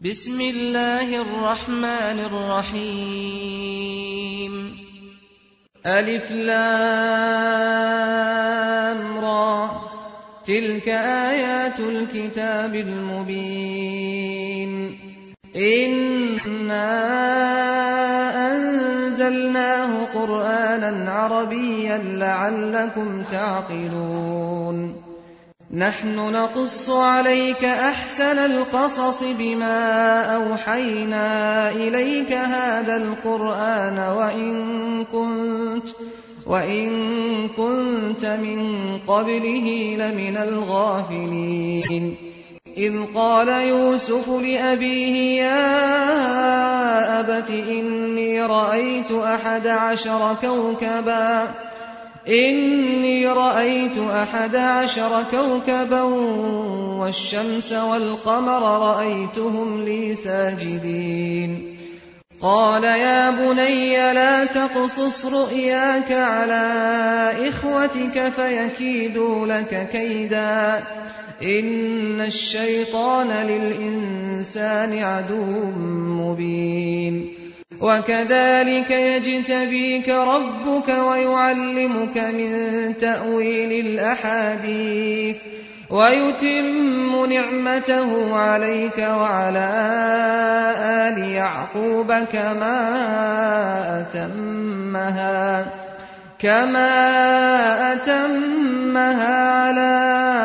بسم الله الرحمن الرحيم ألف لام را تلك آيات الكتاب المبين إنا أنزلناه قرآنا عربيا لعلكم تعقلون نحن نقص عليك أحسن القصص بما أوحينا إليك هذا القرآن وإن كنت من قبله لمن الغافلين إذ قال يوسف لأبيه يا أبت إني رأيت 11 كوكبا والشمس والقمر رأيتهم لي ساجدين قال يا بني لا تقصص رؤياك على إخوتك فيكيدوا لك كيدا إن الشيطان للإنسان عدو مبين وكذلك يجتبيك ربك ويعلمك من تأويل الأحاديث ويتم نعمته عليك وعلى آل يعقوب كما أتمها على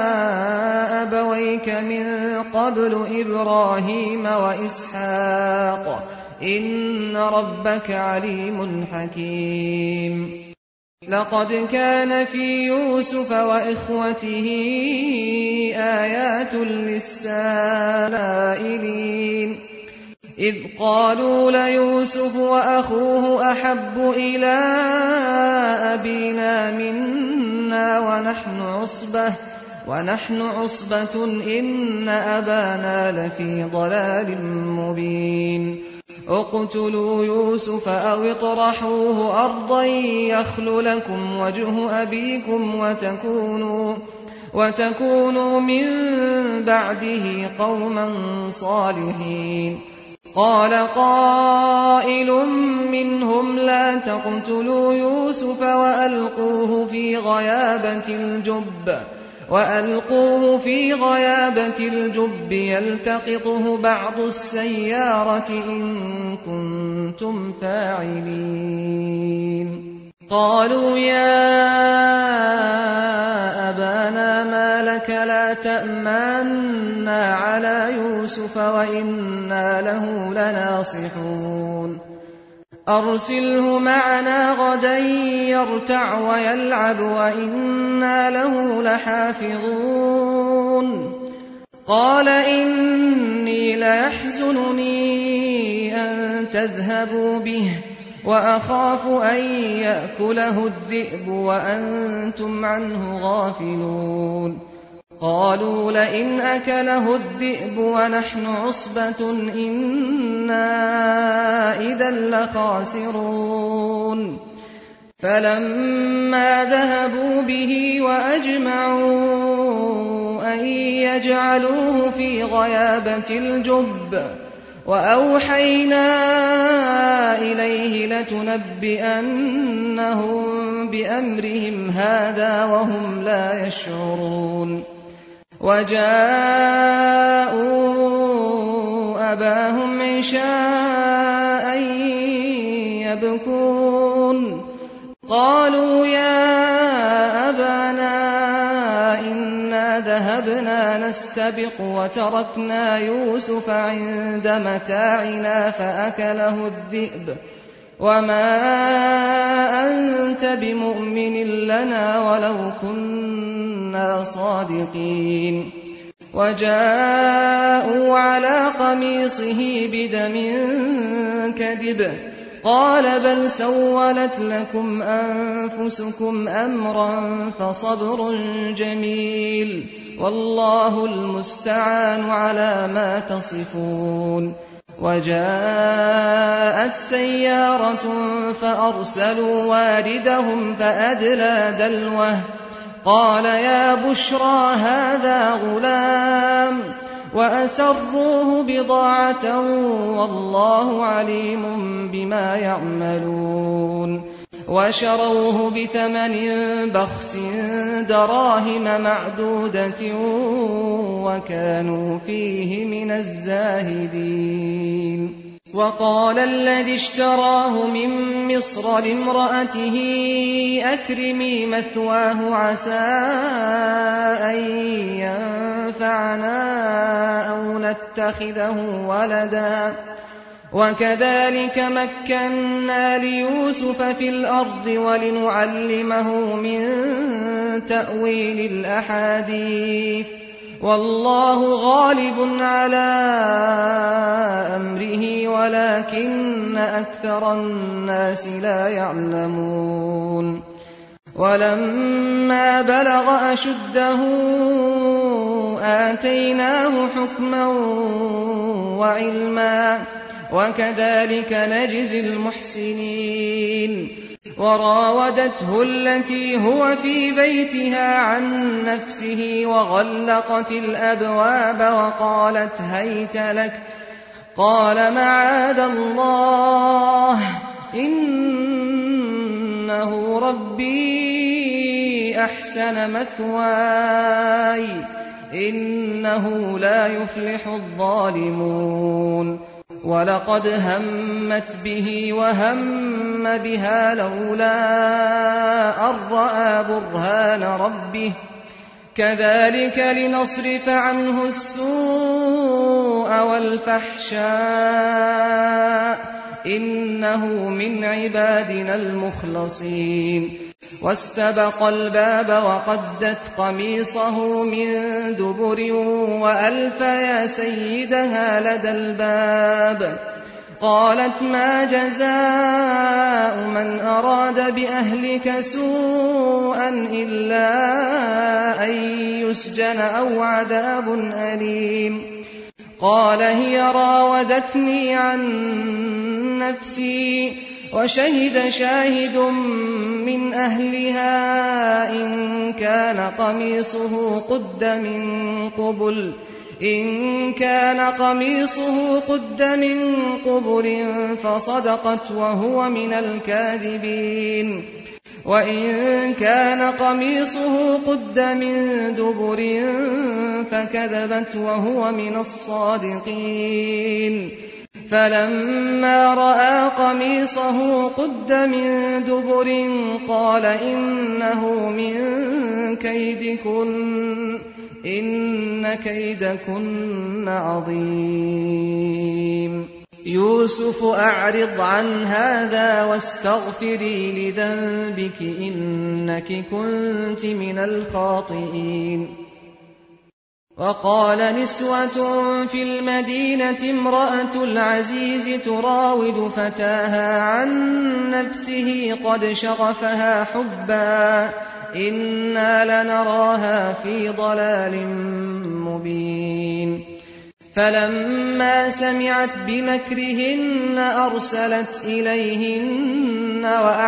أبويك من قبل إبراهيم وإسحاق إن ربك عليم حكيم لقد كان في يوسف وإخوته آيات للسائلين إذ قالوا ليوسف وأخوه أحب إلى أبينا منا ونحن عصبة إن أبانا لفي ضلال مبين اقتلوا يوسف أو اطرحوه أرضا يخل لكم وجه أبيكم وتكونوا من بعده قوما صالحين قال قائل منهم لا تقتلوا يوسف وألقوه في غيابة الجب يلتقطه بعض السيارة إن كنتم فاعلين قالوا يا أبانا ما لك لا تأمنا على يوسف وإنا له لناصحون أرسله معنا غدا يرتع ويلعب وإنا له لحافظون قال إني ليحزنني أن تذهبوا به وأخاف أن يأكله الذئب وأنتم عنه غافلون قالوا لئن أكله الذئب ونحن عصبة إنا إذا لخاسرون فلما ذهبوا به وأجمعوا أن يجعلوه في غيابة الجب وأوحينا إليه لتنبئنهم بأمرهم هذا وهم لا يشعرون وجاءوا أباهم عشاء يبكون قالوا يا أبانا إنا ذهبنا نستبق وتركنا يوسف عند متاعنا فأكله الذئب وما أنت بمؤمن لنا ولو كنا صادقين وجاءوا على قميصه بدم كذب قال بل سولت لكم أنفسكم أمرا فصبر جميل والله المستعان على ما تصفون وجاءت سيارة فأرسلوا واردهم فأدلى دلوه قال يا بشرى هذا غلام وأسروه بضاعة والله عليم بما يعملون وشروه بثمن بخس دراهم معدودة وكانوا فيه من الزاهدين وقال الذي اشتراه من مصر لامرأته أكرمي مثواه عسى أن ينفعنا أو نتخذه ولدا وكذلك مكنا ليوسف في الأرض ولنعلمه من تأويل الأحاديث والله غالب على أمره ولكن أكثر الناس لا يعلمون ولما بلغ أشده آتيناه حكما وعلما وكذلك نجزي المحسنين وراودته التي هو في بيتها عن نفسه وغلقت الأبواب وقالت هيت لك قال معاذ الله إنه ربي أحسن مثواي إنه لا يفلح الظالمون ولقد همت به وهم بها لولا أن رأى برهان ربه كذلك لنصرف عنه السوء والفحشاء إنه من عبادنا المخلصين واستبق الباب وقدت قميصه من دبر وألف يا سيدها لدى الباب قالت ما جزاء من أراد بأهلك سوءا إلا أن يسجن أو عذاب أليم قال هي راودتني عن نفسي وشهد شاهد من أهلها إن كان قميصه قد من قبل فصدقت وهو من الكاذبين وإن كان قميصه قد من دبر فكذبت وهو من الصادقين فلما رأى قميصه قد من دبر قال إنه من كيدكن إن كيدكن عظيم يوسف أعرض عن هذا واستغفري لذنبك إنك كنت من الخاطئين وقال نسوة في المدينة امرأة العزيز تراود فتاها عن نفسه قد شغفها حبا إنا لنراها في ضلال مبين فلما سمعت بمكرهن أرسلت إليهن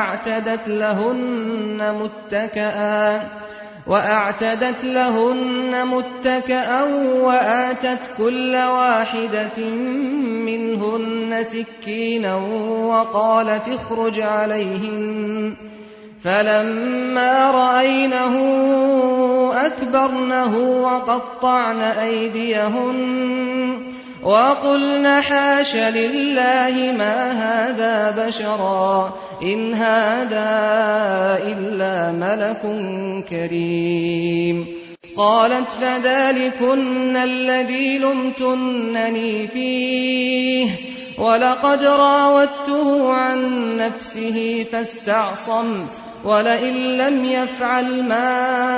وأعتدت لهن متكئا وآتت كل واحدة منهن سكينا وقالت اخرج عليهن فلما رأينه أكبرنه وقطعن أيديهن وقلن حاش لله ما هذا بشرا إن هذا إلا ملك كريم قالت فذلكن الذي لمتنني فيه ولقد راودته عن نفسه فاستعصم ولئن لم يفعل ما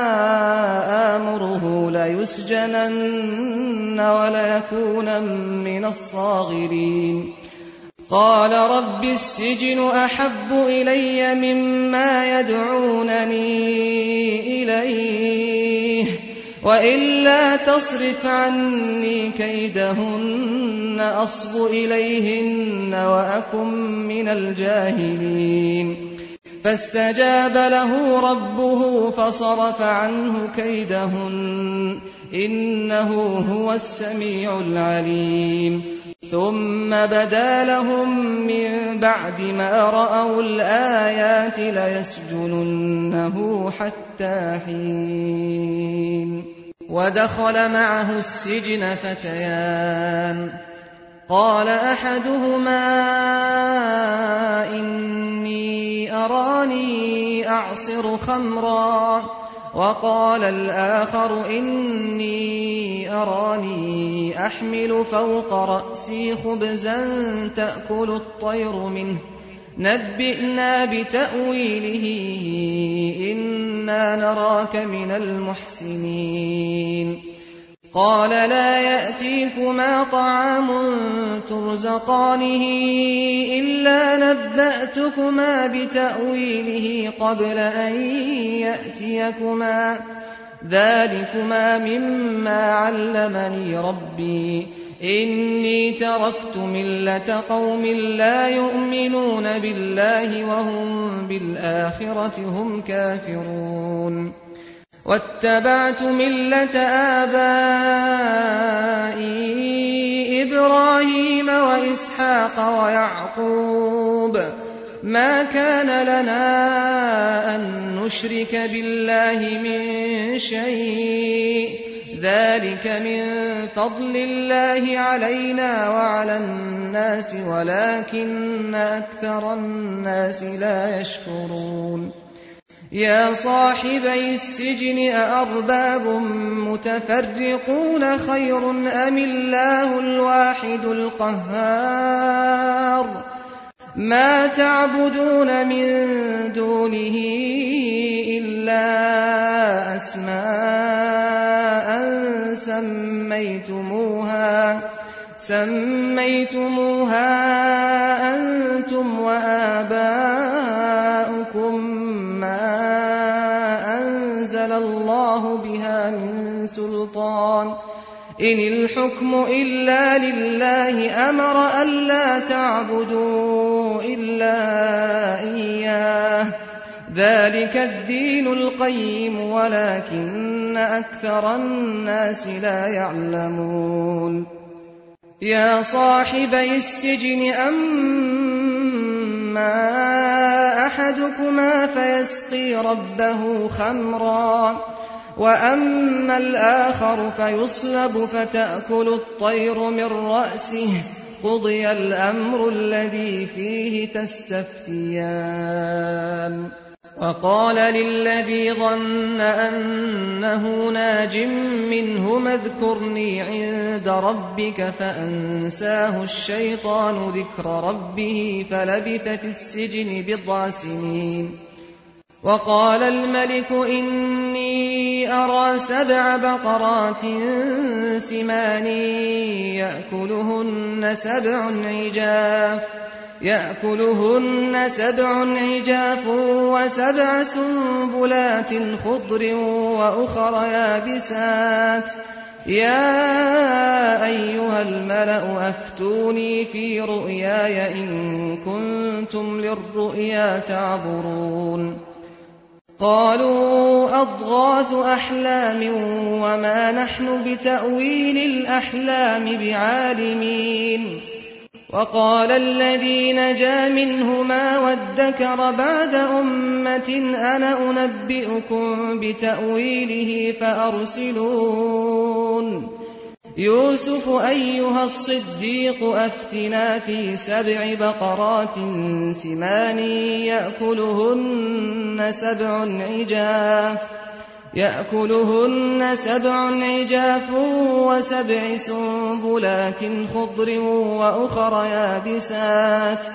آمره ليسجنن وليكون من الصاغرين قال رب السجن أحب إلي مما يدعونني إليه وإلا تصرف عني كيدهن أصب إليهن وأكن من الجاهلين فاستجاب له ربه فصرف عنه كيدهن إنه هو السميع العليم ثم بدا لهم من بعد ما رأوا الآيات ليسجننه حتى حين ودخل معه السجن فتيان قال أحدهما إني أراني أعصر خمرا وقال الآخر إني أراني أحمل فوق رأسي خبزا تأكل الطير منه نبئنا بتأويله إنا نراك من المحسنين قال لا يأتيكما طعام ترزقانه إلا نبأتكما بتأويله قبل أن يأتيكما ذلكما مما علمني ربي إني تركت ملة قوم لا يؤمنون بالله وهم بالآخرة هم كافرون واتبعت ملة آبائي إبراهيم وإسحاق ويعقوب ما كان لنا أن نشرك بالله من شيء ذلك من فضل الله علينا وعلى الناس ولكن أكثر الناس لا يشكرون يا صاحبي السجن أأرباب متفرقون خير أم الله الواحد القهار ما تعبدون من دونه إلا أسماء سميتموها أنتم وآباؤكم ما أنزل الله بها من سلطان إن الحكم إلا لله أمر ألا تعبدوا إلا إياه ذلك الدين القيم ولكن أكثر الناس لا يعلمون يا صاحبي السجن أما أحدكما فيسقي ربه خمرا وأما الآخر فيصلب فتأكل الطير من رأسه قضي الأمر الذي فيه تستفتيان وقال للذي ظن أنه ناج منهما اذكرني عند ربك فأنساه الشيطان ذكر ربه فلبث في السجن بضع سنين وقال الملك إني أرى 7 بقرات سمان يأكلهن 7 عجاف و7 سنبلات خضر وأخر يابسات يا أيها الملأ أفتوني في رؤياي إن كنتم للرؤيا تعبرون قالوا أضغاث أحلام وما نحن بتأويل الأحلام بعالمين وقال الذي نجا منهما وادكر بعد أمة أنا أنبئكم بتأويله فأرسلون يوسف أيها الصديق أفتنا في 7 بقرات سمان يأكلهن 7 عجاف و7 سنبلات خضر وأخر يابسات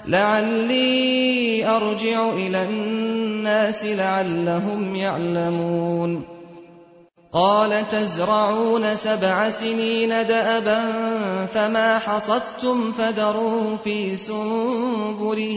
لعلي أرجع إلى الناس لعلهم يعلمون قال تزرعون 7 سنين دأبا فما حصدتم فذروه في سنبله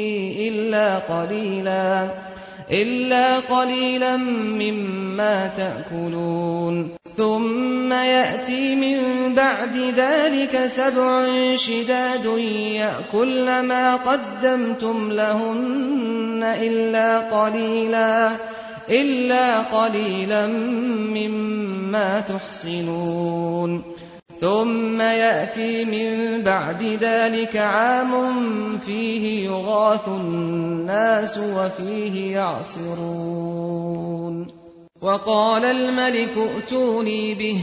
إلا قليلا مما تأكلون ثم يأتي من بعد ذلك 7 شداد يأكلن ما قدمتم لهن إلا قليلا مما تحصنون ثم يأتي من بعد ذلك عام فيه يغاث الناس وفيه يعصرون وقال الملك ائتوني به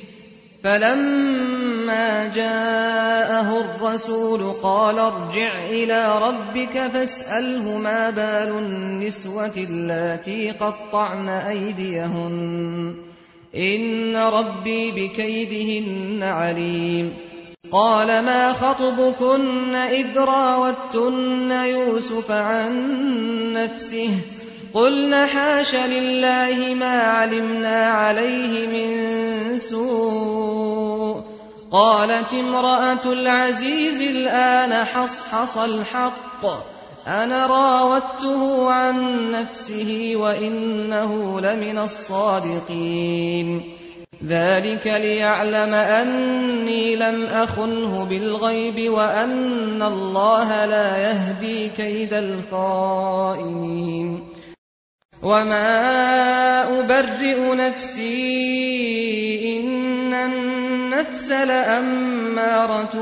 فلما جاءه الرسول قال ارجع إلى ربك فاسأله ما بال النسوة اللاتي قطعن أيديهن إن ربي بكيدهن عليم قال ما خطبكن إذ راوتن يوسف عن نفسه قلن حاش لله ما علمنا عليه من سوء قالت امرأة العزيز الآن حصحص الحق أنا راودته عن نفسه وإنه لمن الصادقين ذلك ليعلم أني لم أخنه بالغيب وأن الله لا يهدي كيد الخائنين وما أبرئ نفسي إن النفس لأمارة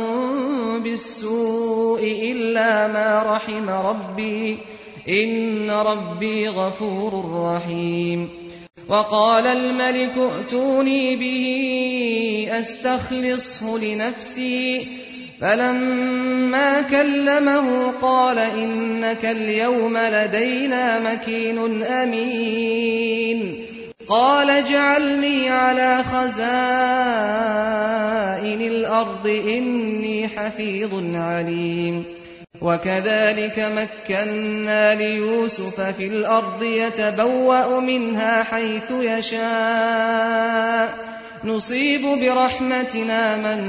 بالسوء إلا ما رحم ربي إن ربي غفور رحيم وقال الملك ائتوني به أستخلصه لنفسي فلما كلمه قال إنك اليوم لدينا مكين أمين قال اجعلني على خزائن الأرض إني حفيظ عليم وكذلك مكنا ليوسف في الأرض يتبوأ منها حيث يشاء نصيب برحمتنا من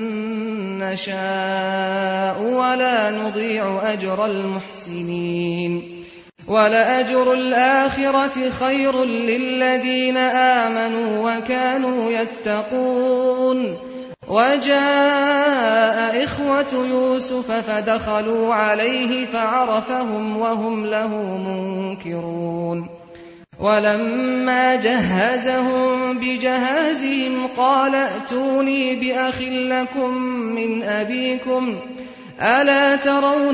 نشاء ولا نضيع أجر المحسنين ولأجر الآخرة خير للذين آمنوا وكانوا يتقون وجاء إخوة يوسف فدخلوا عليه فعرفهم وهم له منكرون ولما جهزهم بجهازهم قال ائتوني بأخ لكم من أبيكم ألا ترون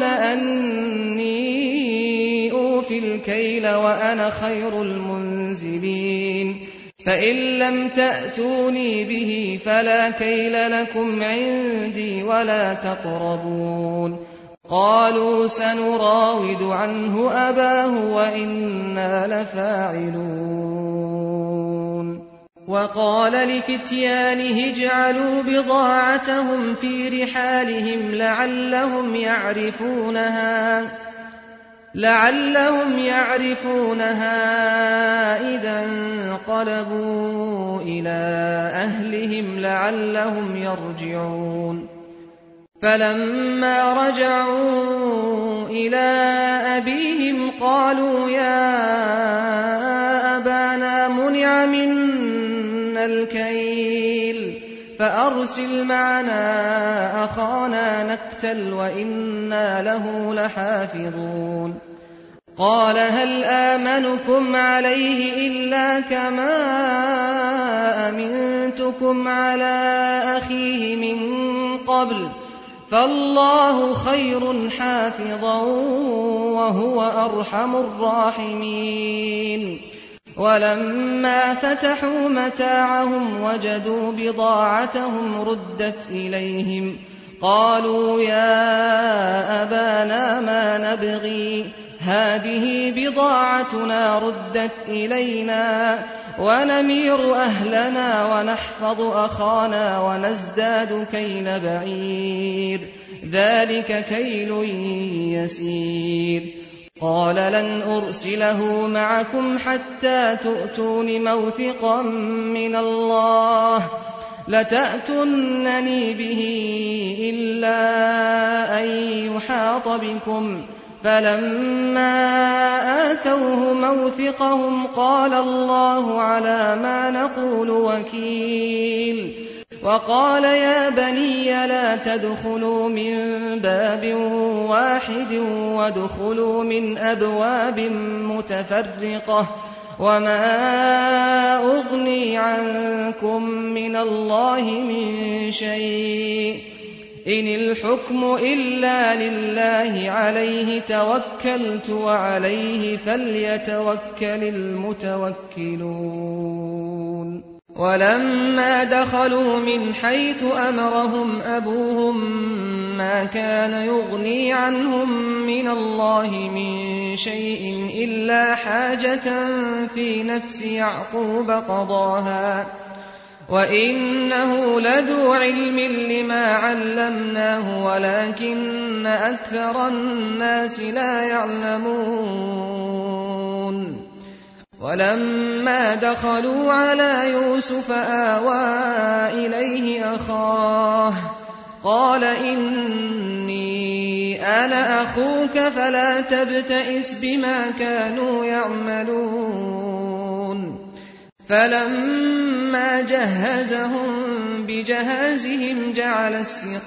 أني أوفي الكيل وأنا خير المنزلين فإن لم تأتوني به فلا كيل لكم عندي ولا تقربون قالوا سنراود عنه أباه وإنا لفاعلون وقال لفتيانه اجعلوا بضاعتهم في رحالهم لعلهم يعرفونها إذا انقلبوا إلى أهلهم لعلهم يرجعون فلما رجعوا إلى أبيهم قالوا يا أبانا منع منا الكيل فأرسل معنا أخانا نكتل وإنا له لحافظون قال هل آمنكم عليه إلا كما أمنتكم على أخيه من قبل فالله خير حافظا وهو أرحم الراحمين ولما فتحوا متاعهم وجدوا بضاعتهم ردت إليهم قالوا يا أبانا ما نبغي هذه بضاعتنا ردت إلينا ونمير أهلنا ونحفظ أخانا ونزداد كيل بعير ذلك كيل يسير قال لن أرسله معكم حتى تؤتون موثقا من الله لتأتونني به إلا أن يحاط بكم فلما آتوه موثقهم قال الله على ما نقول وكيل وقال يا بني لا تدخلوا من باب واحد وادخلوا من أبواب متفرقة وما أغني عنكم من الله من شيء إن الحكم إلا لله عليه توكلت وعليه فليتوكل المتوكلون ولما دخلوا من حيث أمرهم أبوهم ما كان يغني عنهم من الله من شيء إلا حاجة في نفس يعقوب قضاها وإنه لذو علم لما علمناه ولكن أكثر الناس لا يعلمون ولما دخلوا على يوسف آوى إليه أخاه قال إني أنا أخوك فلا تبتئس بما كانوا يعملون فلما جهزهم بجهازهم جعل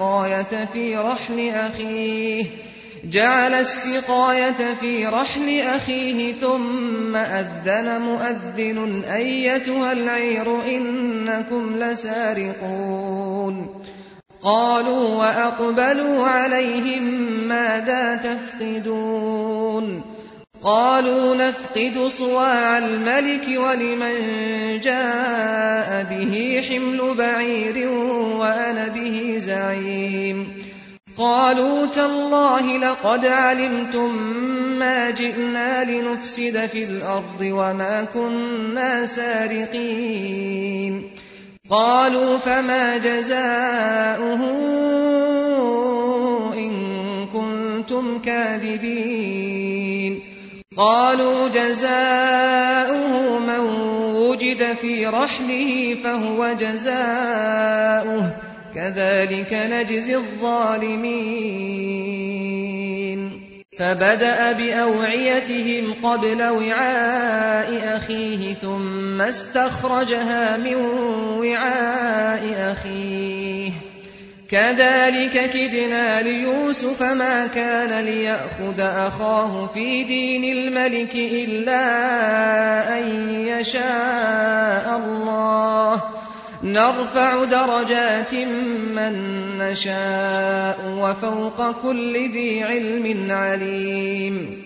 السقاية في رحل أخيه ثم أذن مؤذن أيتها العير إنكم لسارقون قالوا وأقبلوا عليهم ماذا تفقدون قالوا نفقد صواع الملك ولمن جاء به حمل بعير وأنا به زعيم قالوا تالله لقد علمتم ما جئنا لنفسد في الأرض وما كنا سارقين قالوا فما جزاؤه إن كنتم كاذبين قالوا جزاؤه من وجد في رحله فهو جزاؤه كذلك نجزي الظالمين فبدأ بأوعيتهم قبل وعاء أخيه ثم استخرجها من وعاء أخيه كذلك كدنا ليوسف ما كان ليأخذ أخاه في دين الملك إلا أن يشاء الله نرفع درجات من نشاء وفوق كل ذي علم عليم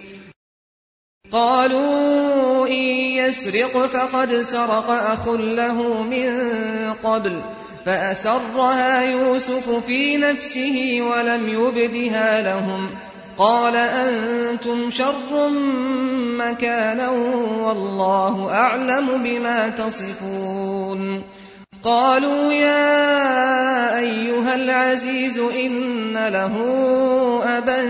قالوا إن يسرق فقد سرق أخ له من قبل فأسرها يوسف في نفسه ولم يبدها لهم قال أنتم شر مكانا والله أعلم بما تصفون قالوا يا أيها العزيز إن له أبا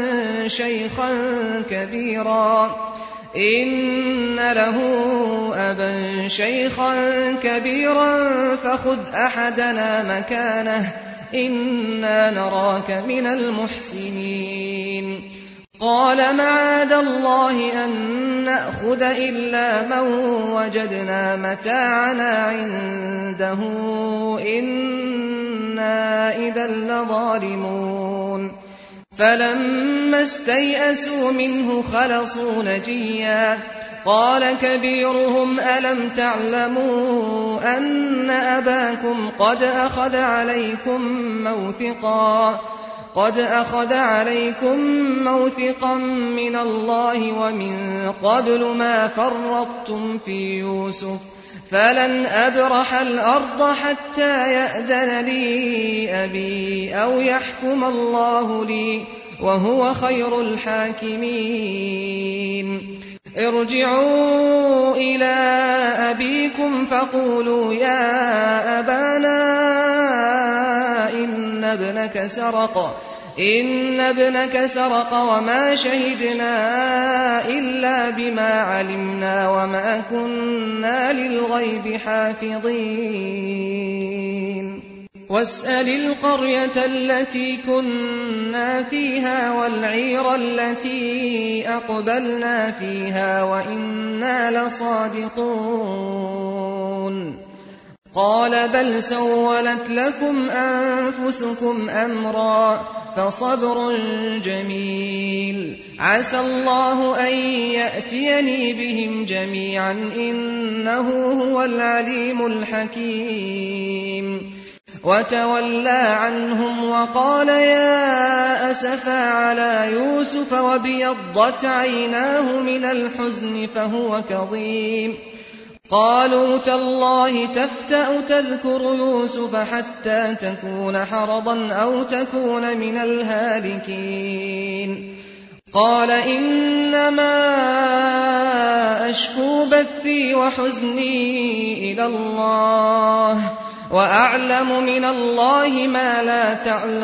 شيخا كبيرا فخذ أحدنا مكانه إنا نراك من المحسنين قال معاذ الله أن نأخذ إلا من وجدنا متاعنا عنده إنا إذا لظالمون فلما استيئسوا منه خلصوا نجيا قال كبيرهم ألم تعلموا أن أباكم قد أخذ عليكم موثقا من الله ومن قبل ما فرطتم في يوسف فلن أبرح الأرض حتى يأذن لي أبي أو يحكم الله لي وهو خير الحاكمين ارجعوا إلى أبيكم فقولوا يا أبانا إن ابنك سرق وما شهدنا إلا بما علمنا وما كنا للغيب حافظين واسأل القرية التي كنا فيها والعير التي أقبلنا فيها وإنا لصادقون قال بل سولت لكم أنفسكم أمرا فصبر جميل عسى الله أن يأتيني بهم جميعا إنه هو العليم الحكيم وتولى عنهم وقال يا أسفا على يوسف وابيضت عيناه من الحزن فهو كظيم قالوا تالله تفتأ تذكر يوسف حتى تكون حرضا أو تكون من الهالكين قال إنما أشكو بثي وحزني إلى الله وأعلم من الله ما لا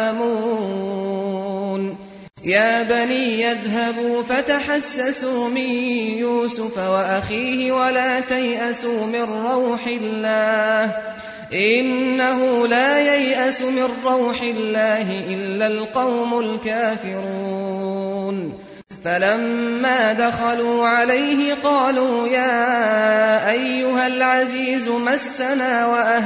تعلمون يا بني يذهبوا فتحسسوا من يوسف وأخيه ولا تيأسوا من روح الله إنه لا ييأس من روح الله إلا القوم الكافرون فلما دخلوا عليه قالوا يا أيها العزيز مسنا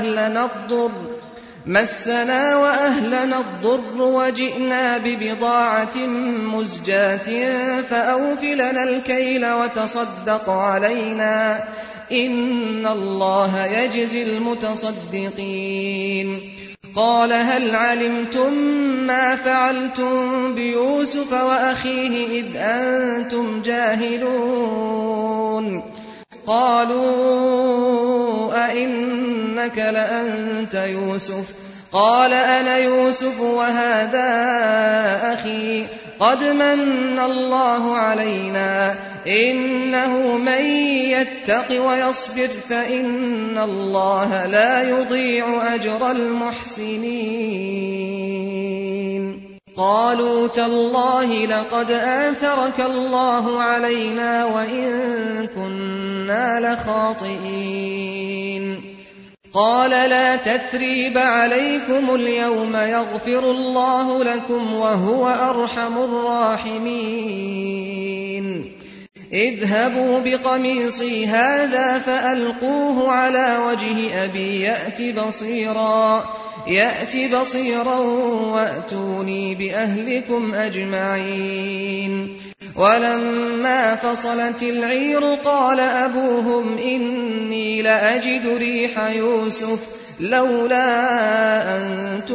وأهلنا الضر وجئنا ببضاعة مزجاة فأوفلنا الكيل وتصدق علينا إن الله يجزي المتصدقين قال هل علمتم ما فعلتم بيوسف وأخيه إذ أنتم جاهلون قالوا أئنك لأنت يوسف قال أنا يوسف وهذا أخي قد من الله علينا إنه من يتق ويصبر فإن الله لا يضيع أجر المحسنين قالوا تالله لقد آثرك الله علينا وإن كنا لخاطئين قال لا تثريب عليكم اليوم يغفر الله لكم وهو أرحم الراحمين اذهبوا بقميصي هذا فألقوه على وجه أبي يأت بصيرا وأتوني بأهلكم أجمعين ولما فصلت العير قال أبوهم إني لأجد ريح يوسف لولا أن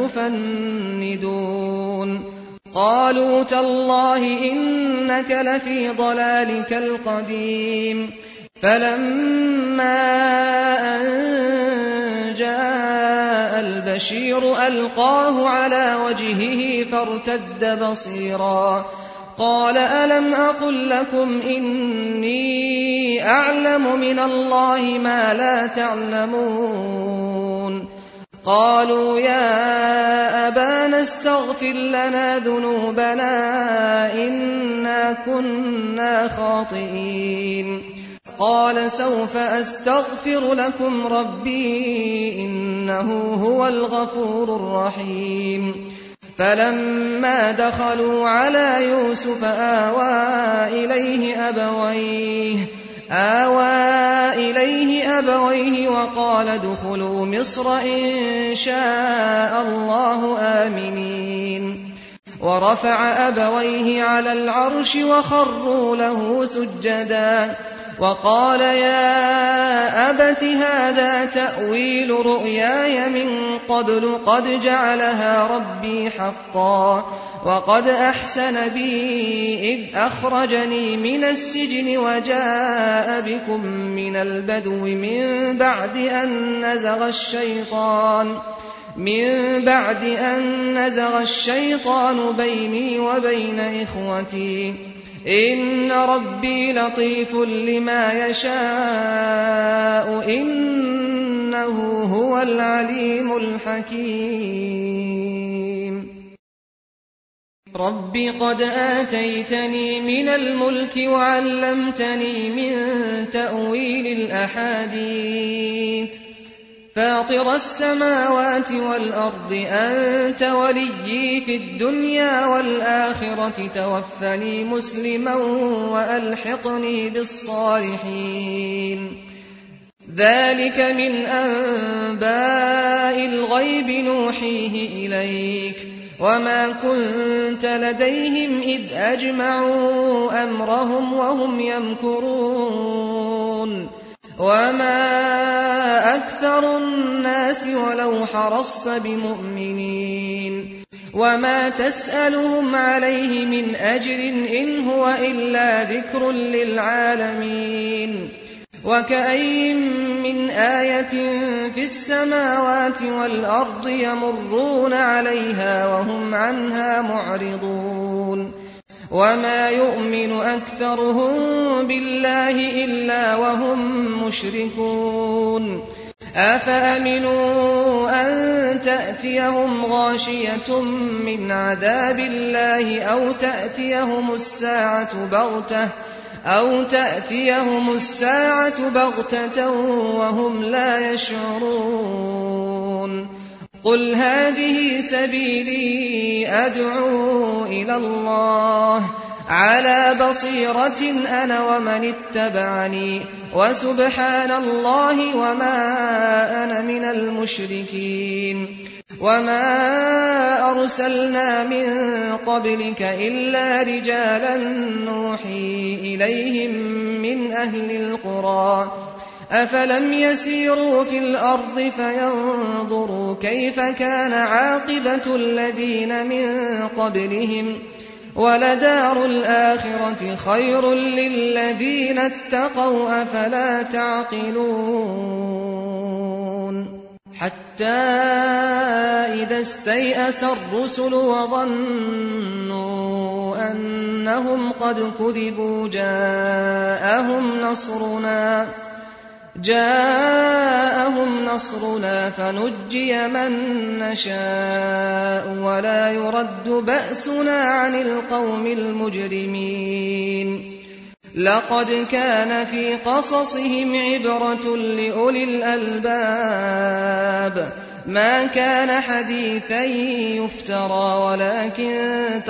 تفندون قالوا تالله إنك لفي ضلالك القديم فلما أن جاء البشير ألقاه على وجهه فارتد بصيرا قال ألم أقل لكم إني أعلم من الله ما لا تعلمون قالوا يا أبانا استغفر لنا ذنوبنا إنا كنا خاطئين قال سوف أستغفر لكم ربي إنه هو الغفور الرحيم فلما دخلوا على يوسف آوى إليه أبويه وقال ادخلوا مصر إن شاء الله آمنين ورفع أبويه على العرش وخروا له سجدا وقال يا أبت هذا تأويل رؤياي من قبل قد جعلها ربي حقا وقد أحسن بي إذ أخرجني من السجن وجاء بكم من البدو من بعد أن نزغ الشيطان بيني وبين إخوتي إن ربي لطيف لما يشاء إنه هو العليم الحكيم رب قد آتيتني من الملك وعلمتني من تأويل الأحاديث فاطر السماوات والأرض أنت وليي في الدنيا والآخرة توفني مسلما وألحقني بالصالحين ذلك من أنباء الغيب نوحيه إليك وما كنت لديهم إذ أجمعوا أمرهم وهم يمكرون وما أكثر الناس ولو حرصت بمؤمنين وما تسألهم عليه من أجر إن هو إلا ذكر للعالمين وكأي من آية في السماوات والأرض يمرون عليها وهم عنها معرضون وما يؤمن أكثرهم بالله إلا وهم مشركون أفأمنوا أن تأتيهم غاشية من عذاب الله أو تأتيهم الساعة بغتة وهم لا يشعرون قل هذه سبيلي أدعو إلى الله على بصيرة أنا ومن اتبعني وسبحان الله وما أنا من المشركين وما أرسلنا من قبلك إلا رجالا نوحي إليهم من أهل القرى أفلم يسيروا في الأرض فينظروا كيف كان عاقبة الذين من قبلهم ولدار الآخرة خير للذين اتقوا أفلا تعقلون حتى إذا استيأس الرسل وظنوا أنهم قد كذبوا جاءهم نصرنا فنجي من نشاء ولا يرد بأسنا عن القوم المجرمين لقد كان في قصصهم عبرة لأولي الألباب ما كان حديثا يفترى ولكن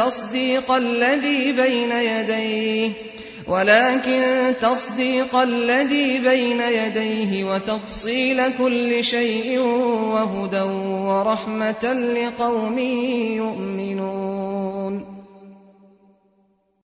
تصديق الذي بين يديه وتفصيل كل شيء وهدى ورحمة لقوم يؤمنون